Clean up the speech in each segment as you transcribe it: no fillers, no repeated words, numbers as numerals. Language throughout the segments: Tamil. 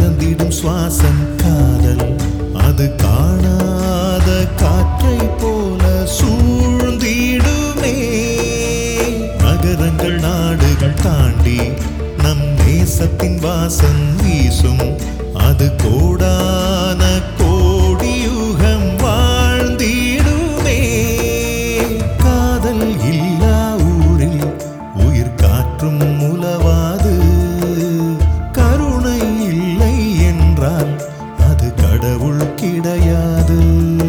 பறந்திடும் சுவாசம் காதல். அது காணாத காற்றை போல சூழ்ந்திடுமே. நகரங்கள் நாடுகள் தாண்டி நம் நேசத்தின் வாசம் வீசும். அது கோடான கோடி யுகம் வாழ்ந்திடுமே. காதல் இல்லா ஊரில் உயிர் காற்றும் உலவாது. கருணை இல்லை என்றால் அது கடவுள் கிடையாது.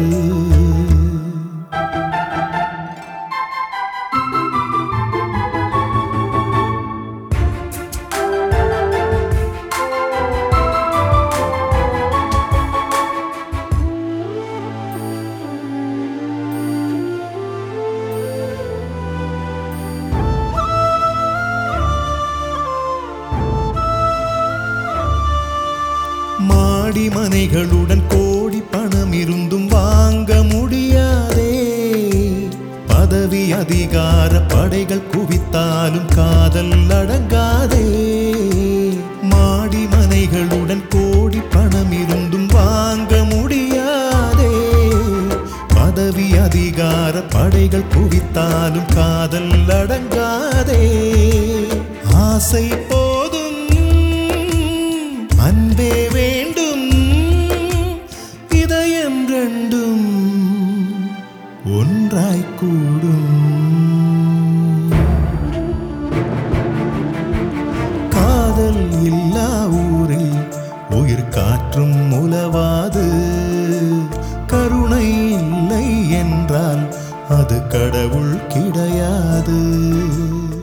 மாடி மனைகளுடன் கோடி பணம் இருந்தும் வாங்க முடியாதே. பதவி அதிகார படைகள் குவித்தாலும் காதல் அடங்காதே. மாடி மனைகளுடன் கோடி பணம் இருந்தும் வாங்க முடியாதே. பதவி அதிகார படைகள் குவித்தாலும் காதல் அடங்காதே. ஆசை போதும் அன்பே வேண்டும். இதயம் ரெண்டும் ஒன்றாய் கூடும். காதல் இல்லா ஊரில் உயிர் காற்றும் உலவாது. கருணை இல்லை என்றால் அது கடவுள் கிடையாது.